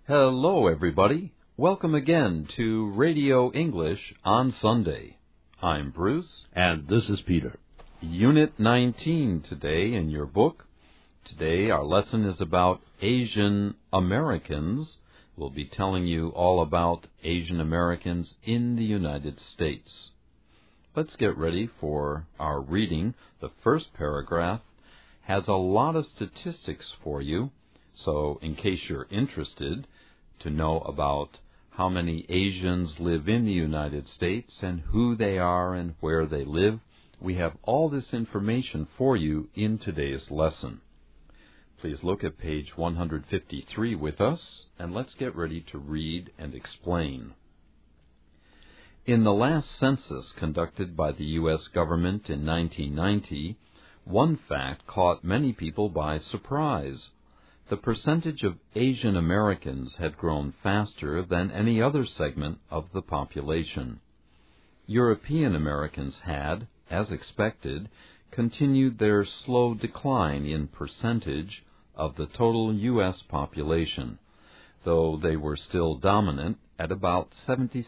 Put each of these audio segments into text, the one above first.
Hello, everybody. Welcome again to Radio English on Sunday. I'm Bruce. And this is Peter. Unit 19 today in your book. Today our lesson is about Asian Americans. We'll be telling you all about Asian Americans in the United States. Let's get ready for our reading. The first paragraph has a lot of statistics for you, so in case you're interested to know about how many Asians live in the United States and who they are and where they live, we have all this information for you in today's lesson. Please look at page 153 with us, and let's get ready to read and explain. In the last census conducted by the U.S. government in 1990, one fact caught many people by surprise. The percentage of Asian Americans had grown faster than any other segment of the population. European Americans had, as expected, continued their slow decline in percentage of the total U.S. population, though they were still dominant at about 76%.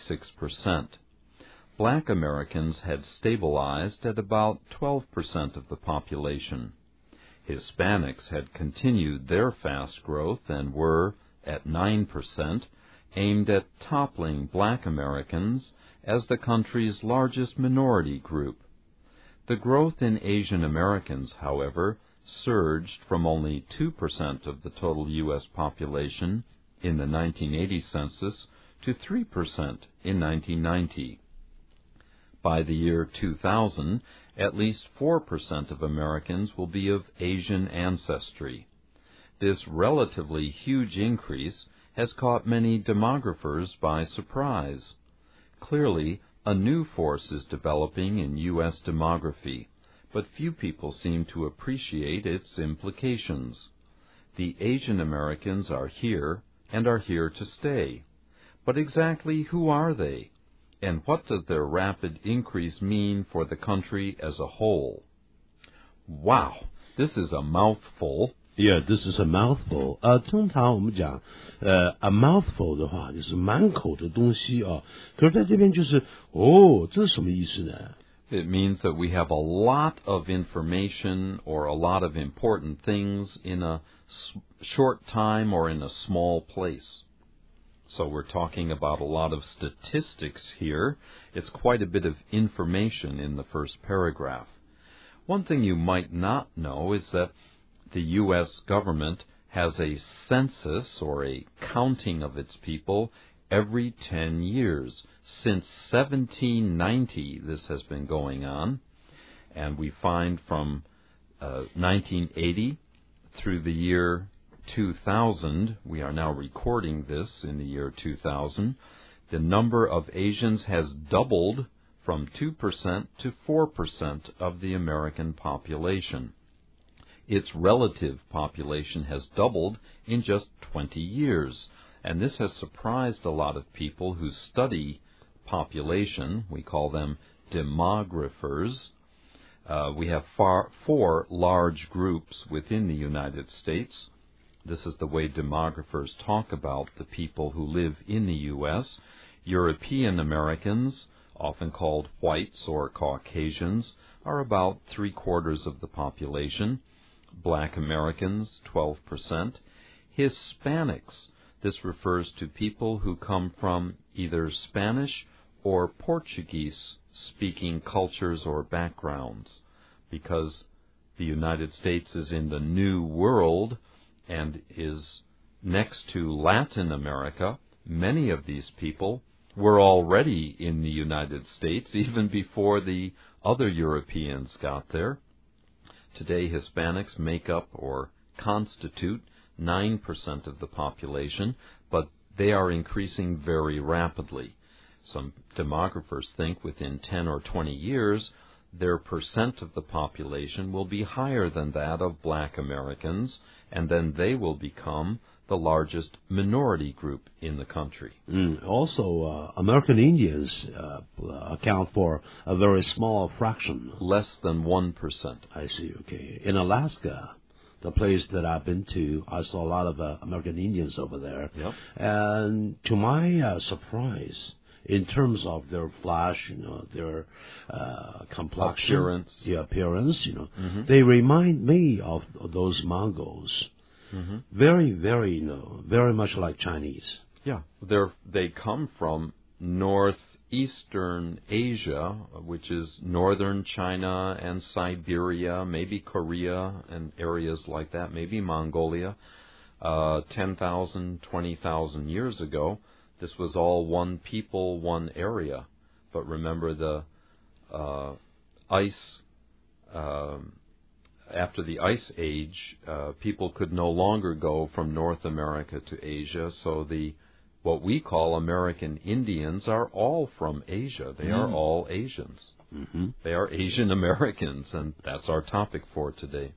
Black Americans had stabilized at about 12% of the population. Hispanics had continued their fast growth and were, at 9%, aimed at toppling Black Americans as the country's largest minority group. The growth in Asian Americans, however, surged from only 2% of the total U.S. population in the 1980 census to 3% in 1990. By the year 2000, at least 4% of Americans will be of Asian ancestry. This relatively huge increase has caught many demographers by surprise. Clearly, a new force is developing in U.S. demography, but few people seem to appreciate its implications. The Asian Americans are here and are here to stay. But exactly who are they? And what does their rapid increase mean for the country as a whole? Wow, this is a mouthful. Yeah, this is a mouthful. 通常我们讲a mouthful 的话就是满口的东西啊。可是在这边就是这是什么意思呢？ It means that we have a lot of information or a lot of important things in a short time or in a small place. So we're talking about a lot of statistics here. It's quite a bit of information in the first paragraph. One thing you might not know is that the U.S. government has a census or a counting of its people every 10 years. Since 1790, this has been going on. And we find from 1980 through the year 2000, we are now recording this in the year 2000, the number of Asians has doubled from 2% to 4% of the American population. Its relative population has doubled in just 20 years, and this has surprised a lot of people who study population. We call them demographers. We have four large groups within the United States. This is the way demographers talk about the people who live in the U.S. European Americans, often called whites or Caucasians, are about 3/4 of the population. Black Americans, 12%. Hispanics, this refers to people who come from either Spanish or Portuguese-speaking cultures or backgrounds. Because the United States is in the New World and is next to Latin America, many of these people were already in the United States even before the other Europeans got there. Today, Hispanics make up or constitute 9% of the population, but they are increasing very rapidly. Some demographers think within 10 or 20 years, their percent of the population will be higher than that of Black Americans, and then they will become the largest minority group in the country. Also, American Indians account for a very small fraction. Less than 1%. I see, okay. In Alaska, the place that I've been to, I saw a lot of American Indians over there. Yep. And to my surprise, in terms of their flesh, their complexion, appearance, they remind me of those Mongols. Very, very, very much like Chinese. Yeah, they come from northeastern Asia, which is northern China and Siberia, maybe Korea and areas like that, maybe Mongolia. 10,000, 20,000 years ago, this was all one people, one area. But remember the ice, after the Ice Age, people could no longer go from North America to Asia, so what we call American Indians are all from Asia. They are all Asians. They are Asian Americans, and that's our topic for today.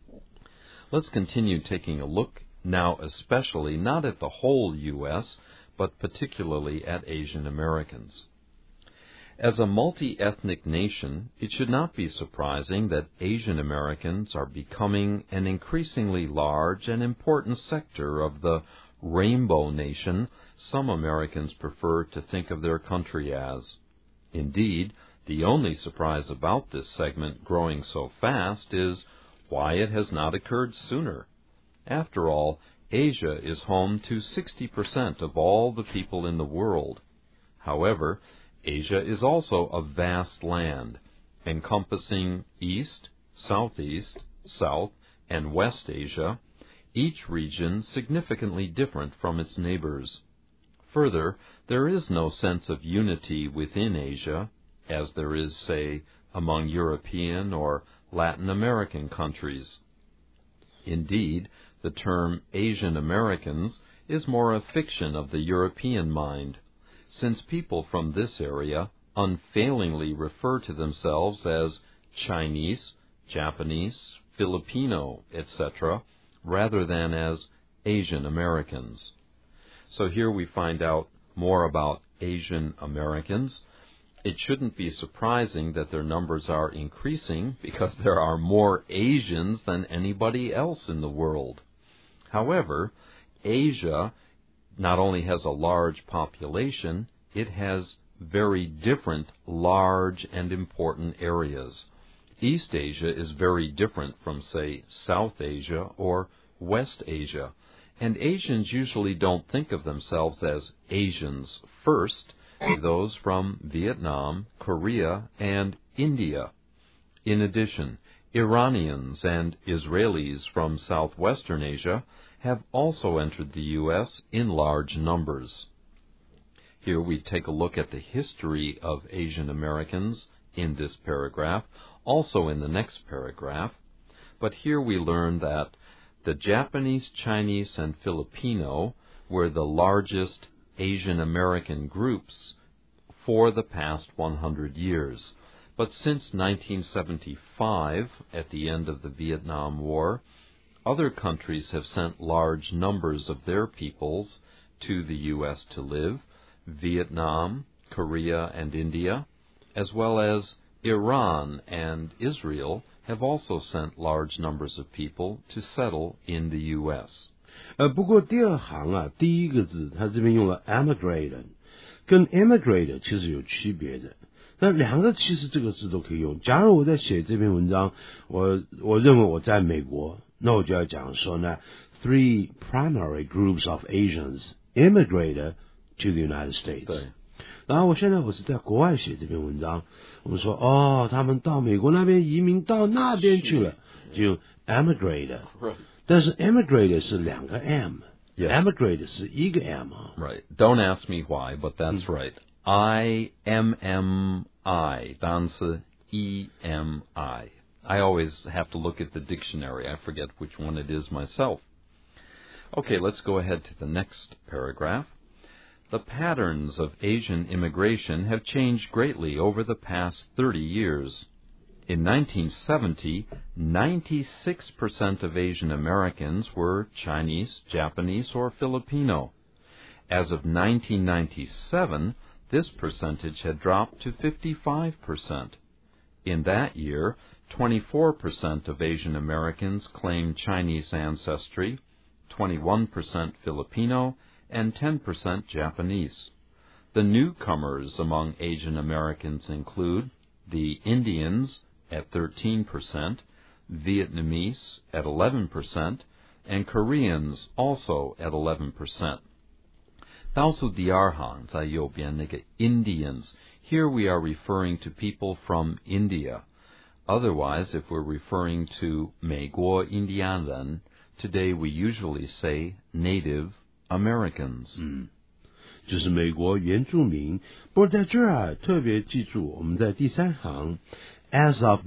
Let's continue taking a look now, especially not at the whole U.S., but particularly at Asian Americans. As a multi-ethnic nation, it should not be surprising that Asian Americans are becoming an increasingly large and important sector of the rainbow nation some Americans prefer to think of their country as. Indeed, the only surprise about this segment growing so fast is why it has not occurred sooner. After all, Asia is home to 60% of all the people in the world. However, Asia is also a vast land, encompassing East, Southeast, South, and West Asia, each region significantly different from its neighbors. Further, there is no sense of unity within Asia, as there is, say, among European or Latin American countries. Indeed, the term Asian Americans is more a fiction of the European mind, since people from this area unfailingly refer to themselves as Chinese, Japanese, Filipino, etc., rather than as Asian Americans. So here we find out more about Asian Americans. It shouldn't be surprising that their numbers are increasing because there are more Asians than anybody else in the world. However, Asia not only has a large population, it has very different large and important areas. East Asia is very different from, say, South Asia or West Asia, and Asians usually don't think of themselves as Asians first, those from Vietnam, Korea, and India. In addition, Iranians and Israelis from southwestern Asia have also entered the U.S. in large numbers. Here we take a look at the history of Asian Americans in this paragraph, also in the next paragraph, but here we learn that the Japanese, Chinese, and Filipino were the largest Asian American groups for the past 100 years. But since 1975, at the end of the Vietnam War, other countries have sent large numbers of their peoples to the U.S. to live. Vietnam, Korea, and India, as well as Iran and Israel, have also sent large numbers of people to settle in the U.S. 不过第二行啊，第一个字它这边用了 emigrate， 跟 emigrate 其实有区别的。那两个其实这个字都可以用。假如我在写这篇文章，我认为我在美国，那我就要讲说呢 ，three primary groups of Asians immigrated to the United States。 对。 然后我现在我是在国外写这篇文章，我们说他们到美国那边移民到那边去了，就 emigrate。但是 emigrate 是两个 m。Emigrate 是一个 m。 Right. Don't ask me why, but that's right. I-M-M-I, 但是 E-M-I. I always have to look at the dictionary. I forget which one it is myself. Okay, let's go ahead to the next paragraph. The patterns of Asian immigration have changed greatly over the past 30 years. In 1970, 96% of Asian Americans were Chinese, Japanese, or Filipino. As of 1997, this percentage had dropped to 55%. In that year, 24% of Asian Americans claim Chinese ancestry, 21% Filipino, and 10% Japanese. The newcomers among Asian Americans include the Indians at 13%, Vietnamese at 11%, and Koreans also at 11%. 倒数第二行在右边那个 Indians, here we are referring to people from India. Otherwise, if we're referring to 美国印第安人, today we usually say Native Americans. 就是美国原住民。不过在这儿特别记住，我们在第三行 as of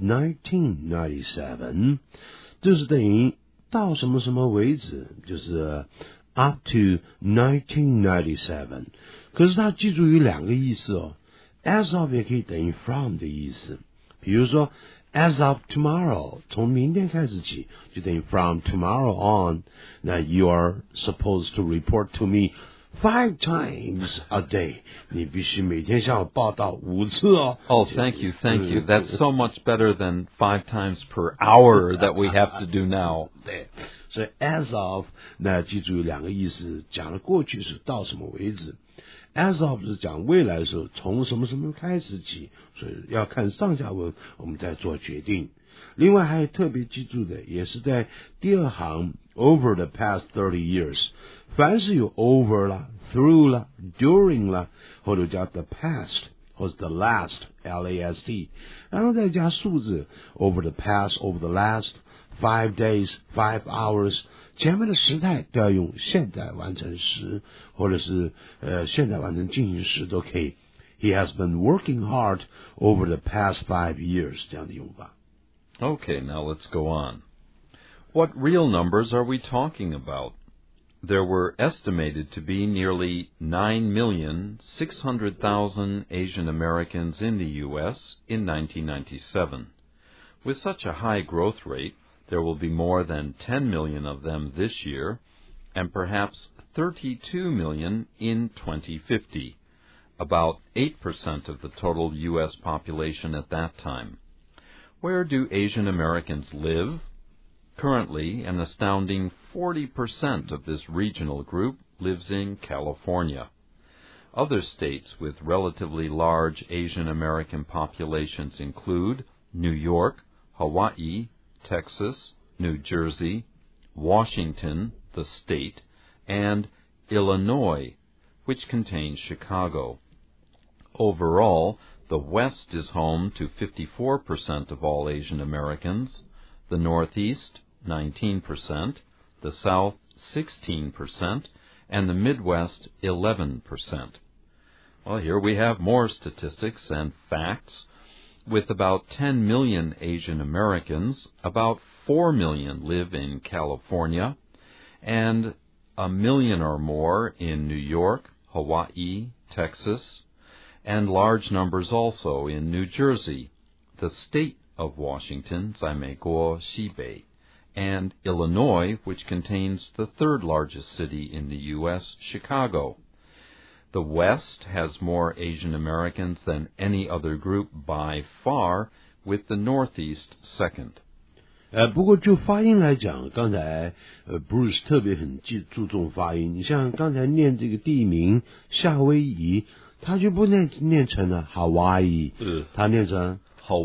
1997， 就是等于到什么什么为止，就是 up to 1997。可是它记住有两个意思哦 ，as of 也可以等于 from 的意思。比如说 as of tomorrow， 从明天开始起就等于 from tomorrow on。那 you are supposed to report to me 5 times a day， 你必须每天向我报道5次哦。 Oh, thank you. That's so much better than 5 times per hour that we have to do now. 对，所以 as of 那记住有两个意思，讲的过去是到什么为止 ，as of 是讲未来的时候从什么什么开始起，所以要看上下文，我们再做决定。另外还特别记住的，也是在第二行 over the past 30 years。凡是有 over 啦 through 啦 during 啦，或者加 the past 或者 the last LAST， 然后再加数字 over the past over the last 5 days 5 hours， 前面的时态都要用现在完成时或者是现在完成进行时都可以。He has been working hard over the past 5 years 这样的用法。 Okay, now let's go on. What real numbers are we talking about? There were estimated to be nearly 9,600,000 Asian Americans in the U.S. in 1997. With such a high growth rate, there will be more than 10 million of them this year, and perhaps 32 million in 2050, about 8% of the total U.S. population at that time. Where do Asian Americans live? Currently, an astounding 40% of this regional group lives in California. Other states with relatively large Asian American populations include New York, Hawaii, Texas, New Jersey, Washington, the state, and Illinois, which contains Chicago. Overall, the West is home to 54% of all Asian Americans, the Northeast 19%, the South 16%, and the Midwest 11%. Well, here we have more statistics and facts. With about 10 million Asian Americans, about 4 million live in California, and 1 million or more in New York, Hawaii, Texas, and large numbers also in New Jersey, the state of Washington, 在美国西北, and Illinois, which contains the third largest city in the U.S., Chicago. The West has more Asian Americans than any other group by far, with the Northeast second. 不过就发音来讲，刚才Bruce 特别很注重发音。你像刚才念这个地名夏威夷，他就不念成了 Hawaii， 他念成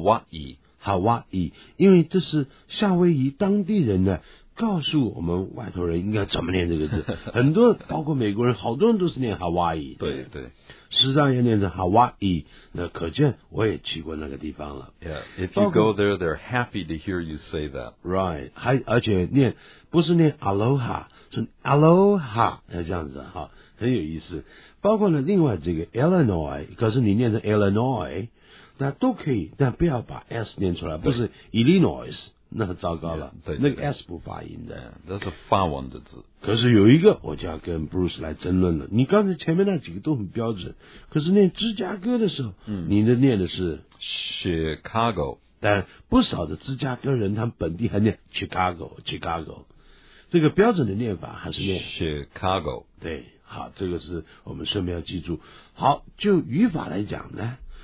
Hawaii， 因为这是夏威夷当地人呢告诉我们外头人应该怎么念这个字。很多包括美国人，好多人都是念 Hawaii。 对， 实际上也念成 Hawaii， 那可见我也去过那个地方了。 Yeah, if you go there, they're happy to hear you say that. Right， 而且不是念 Aloha， 是 Aloha， 这样子哈，很有意思。包括了另外这个 Illinois， 可是你念成 Illinois， 那都可以，但不要把 S 念出来，不是 Illinois， 那糟糕了，对，那个 S 不发音的， 那是发文的字。 可是有一个我就要跟 Bruce 来争论了，你刚才前面那几个都很标准，可是念芝加哥的时候，你念的是 Chicago， 但不少的芝加哥人他们本地还念 Chicago， 这个标准的念法还是念 Chicago。 对，好，这个是我们顺便要记住。好，就语法来讲呢，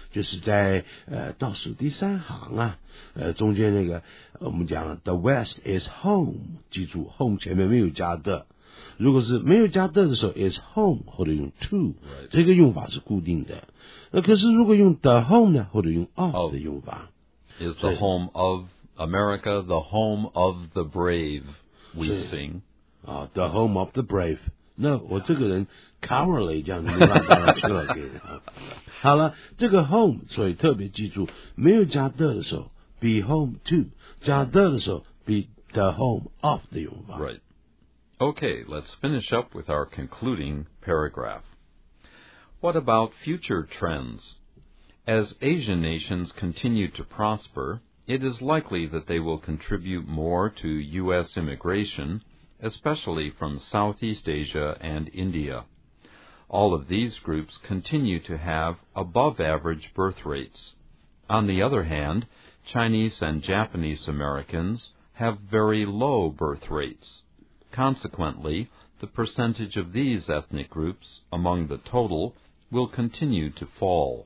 就是在倒数第3行啊，中间那个我们讲 The West is home， 记住 home 前面没有加的，如果是没有加的时候 is home 或者用 to， 这个用法是固定的。可是如果用 the home 呢，或者用 of 的用法 ，is the home of America, the home of the brave, we sing. The home of the brave。那我这个人 cowardly 这样子让大家听了可以。好了，这个 home 所以特别记住，没有加的时候 be home to， 加的时候 be the home of 的用法。 Right. Okay, let's finish up with our concluding paragraph. What about future trends? As Asian nations continue to prosper, it is likely that they will contribute more to U.S. immigration, especially from Southeast Asia and India. All of these groups continue to have above-average birth rates. On the other hand, Chinese and Japanese Americans have very low birth rates. Consequently, the percentage of these ethnic groups among the total will continue to fall.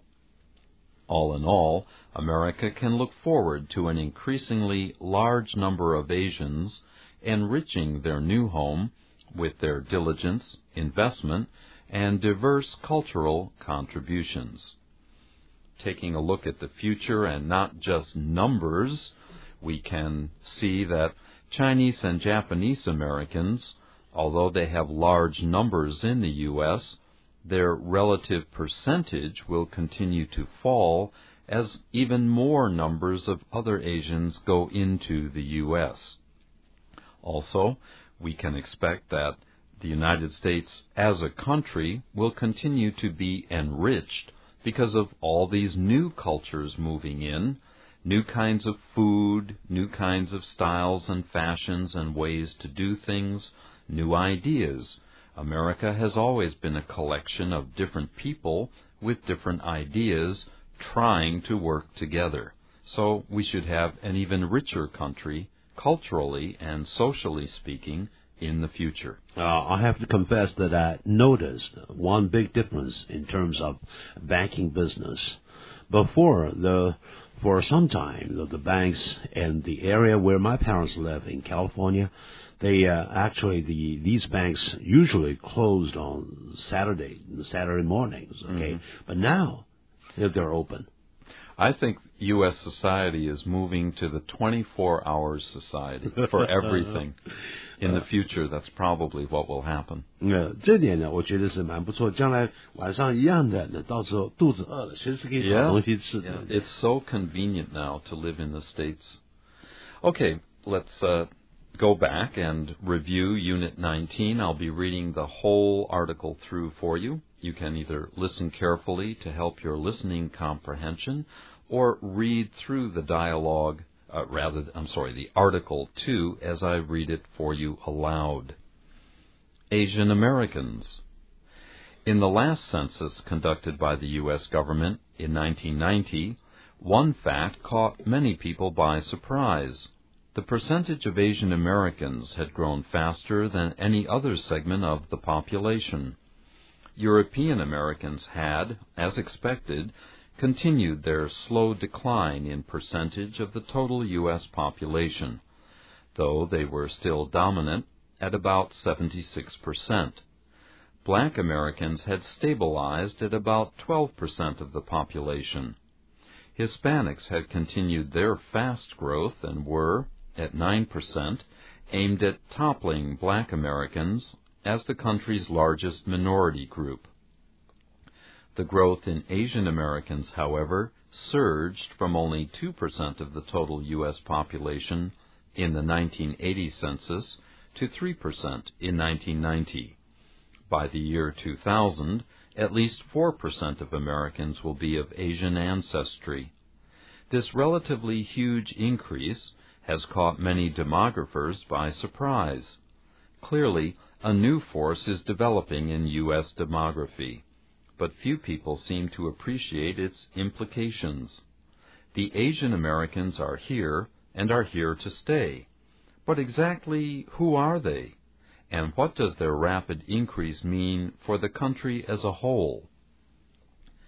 All in all, America can look forward to an increasingly large number of Asians enriching their new home with their diligence, investment, and diverse cultural contributions. Taking a look at the future and not just numbers, we can see that Chinese and Japanese Americans, although they have large numbers in the U.S., their relative percentage will continue to fall as even more numbers of other Asians go into the U.S. Also, we can expect that the United States as a country will continue to be enriched because of all these new cultures moving in, new kinds of food, new kinds of styles and fashions and ways to do things, new ideas. America has always been a collection of different people with different ideas trying to work together. So we should have an even richer country, culturally and socially speaking, in the future. I have to confess that I noticed one big difference in terms of banking business. For some time, the banks in the area where my parents live in California, these banks usually closed on Saturday mornings, okay? But now, they're open. I think U.S. society is moving to the 24-hour society for everything. In the future, that's probably what will happen. 这点呢，我觉得是蛮不错。将来晚上一样的，到时候肚子饿了，随时可以找东西吃的。 It's so convenient now to live in the States. Okay, let's go back and review Unit 19. I'll be reading the whole article through for you. You can either listen carefully to help your listening comprehension or read through the dialogue, the article too, as I read it for you aloud. Asian Americans. In the last census conducted by the U.S. government in 1990, one fact caught many people by surprise. The percentage of Asian Americans had grown faster than any other segment of the population. European Americans had, as expected, continued their slow decline in percentage of the total U.S. population, though they were still dominant at about 76%. Black Americans had stabilized at about 12% of the population. Hispanics had continued their fast growth and were, at 9%, aimed at toppling Black Americans as the country's largest minority group. The growth in Asian Americans, however, surged from only 2% of the total U.S. population in the 1980 census to 3% in 1990. By the year 2000, at least 4% of Americans will be of Asian ancestry. This relatively huge increase has caught many demographers by surprise. Clearly, a new force is developing in U.S. demography, but few people seem to appreciate its implications. The Asian Americans are here and are here to stay. But exactly who are they? And what does their rapid increase mean for the country as a whole?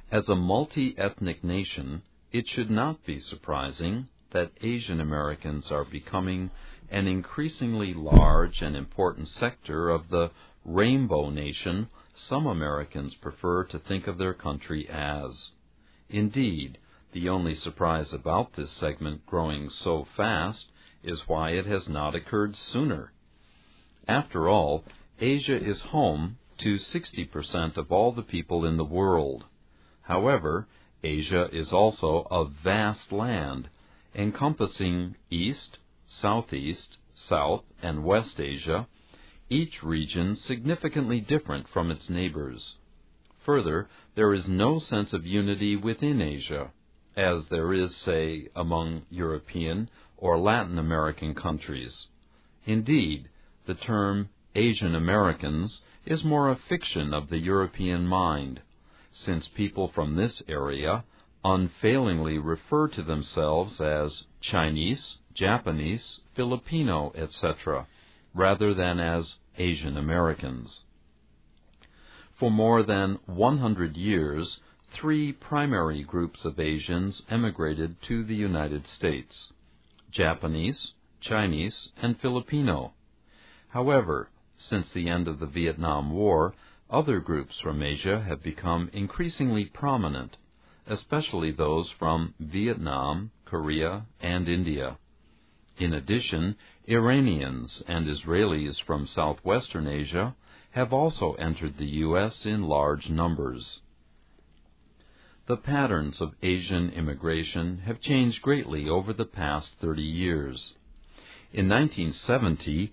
As a multi-ethnic nation, it should not be surprising that Asian Americans are becoming an increasingly large and important sector of the rainbow nation some Americans prefer to think of their country as. Indeed, the only surprise about this segment growing so fast is why it has not occurred sooner. After all, Asia is home to 60% of all the people in the world. However, Asia is also a vast land, encompassing East, Southeast, South, and West Asia, each region significantly different from its neighbors. Further, there is no sense of unity within Asia, as there is, say, among European or Latin American countries. Indeed, the term Asian Americans is more a fiction of the European mind, since people from this area unfailingly refer to themselves as Chinese, Japanese, Filipino, etc., rather than as Asian Americans. For more than 100 years, 3 primary groups of Asians emigrated to the United States: Japanese, Chinese, and Filipino. However, since the end of the Vietnam War, other groups from Asia have become increasingly prominent, especially those from Vietnam, Korea, and India. In addition, Iranians and Israelis from southwestern Asia have also entered the U.S. in large numbers. The patterns of Asian immigration have changed greatly over the past 30 years. In 1970,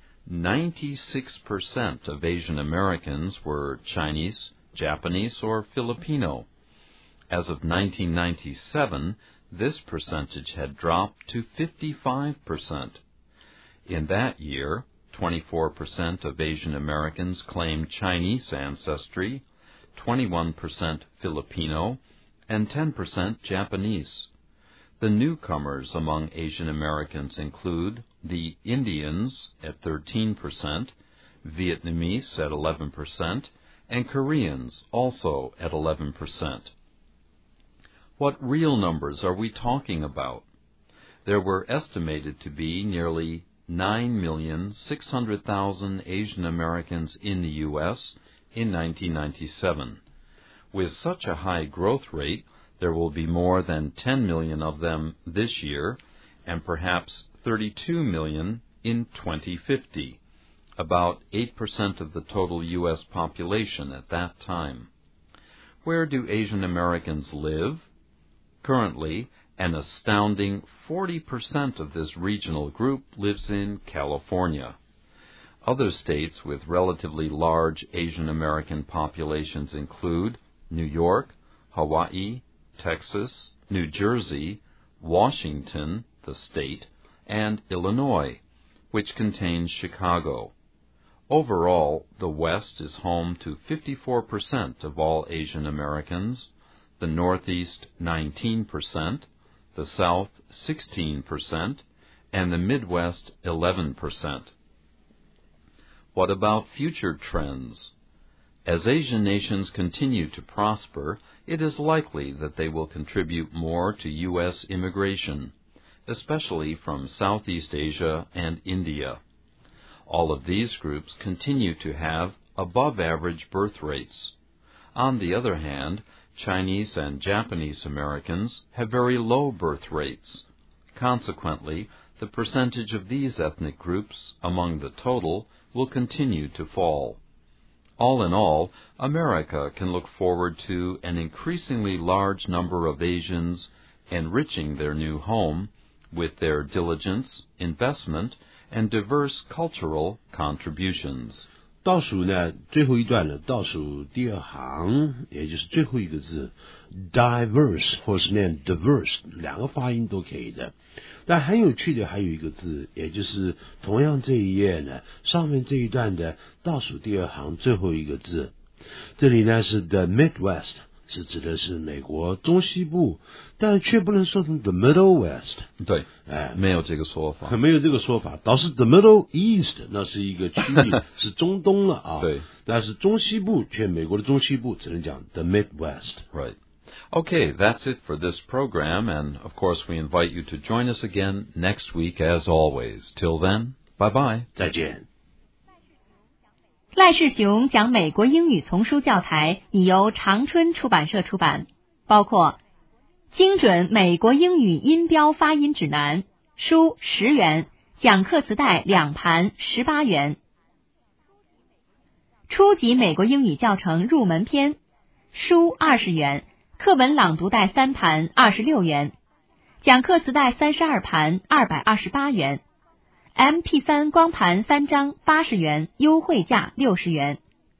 96% of Asian Americans were Chinese, Japanese, or Filipino. As of 1997, this percentage had dropped to 55%. In that year, 24% of Asian Americans claimed Chinese ancestry, 21% Filipino, and 10% Japanese. The newcomers among Asian Americans include the Indians at 13%, Vietnamese at 11%, and Koreans also at 11%. What real numbers are we talking about? There were estimated to be nearly 9,600,000 Asian Americans in the U.S. in 1997. With such a high growth rate, there will be more than 10 million of them this year, and perhaps 32 million in 2050, about 8% of the total U.S. population at that time. Where do Asian Americans live? Currently, an astounding 40% of this regional group lives in California. Other states with relatively large Asian American populations include New York, Hawaii, Texas, New Jersey, Washington, the state, and Illinois, which contains Chicago. Overall, the West is home to 54% of all Asian Americans, the Northeast 19%, the South 16%, and the Midwest 11%. What about future trends? As Asian nations continue to prosper, it is likely that they will contribute more to U.S. immigration, especially from Southeast Asia and India. All of these groups continue to have above-average birth rates. On the other hand, Chinese and Japanese Americans have very low birth rates. Consequently, the percentage of these ethnic groups among the total will continue to fall. All in all, America can look forward to an increasingly large number of Asians enriching their new home with their diligence, investment, and diverse cultural contributions. 倒数呢，最后一段呢，倒数第二行，也就是最后一个字 diverse 或是念 diverse， 两个发音都可以的。但很有趣的还有一个字，也就是同样这一页呢，上面这一段的倒数第二行最后一个字，这里呢是 the Midwest， 是指的是美国中西部，但却不能说成 the Middle West。 对，没有这个说法， 没有这个说法，倒是 the Middle East， 那是一个区域，是中东了啊。 对， 但是中西部却美国的中西部只能讲 the Midwest。 Right. Okay, that's it for this program, and of course we invite you to join us again next week as always. Till then, bye-bye. 再见。 赖世雄讲美国英语丛书教材已由长春出版社出版，包括精准美国英语音标发音指南书10元，讲课磁带2盘18元，初级美国英语教程入门篇书20元，课文朗读带3盘26元，讲课磁带32盘228元，MP3 光盘3张80元，优惠价60元。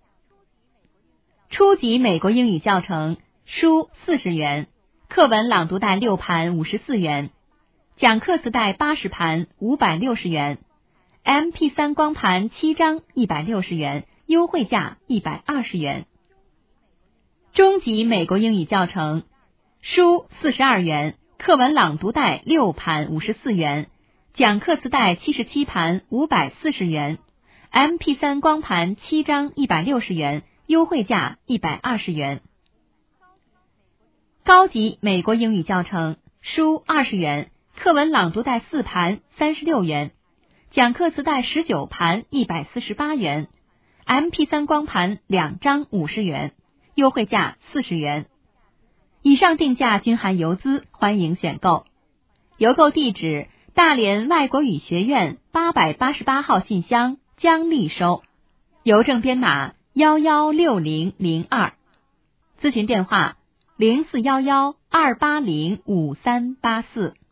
初级美国英语教程书40元，课文朗读带6盘54元，讲课磁带80盘560元，MP3 光盘7张160元，优惠价120元。中级美国英语教程书42元，课文朗读带6盘54元，讲课磁带77盘540元，MP3 光盘7张160元，优惠价120元。高级美国英语教程书20元，课文朗读带4盘36元，讲课磁带19盘148元，MP3 光盘2张50元，优惠价40元。以上定价均含邮资，欢迎选购。邮购地址：大连外国语学院888号信箱，江丽收。邮政编码116002。咨询电话：0411-280-5384。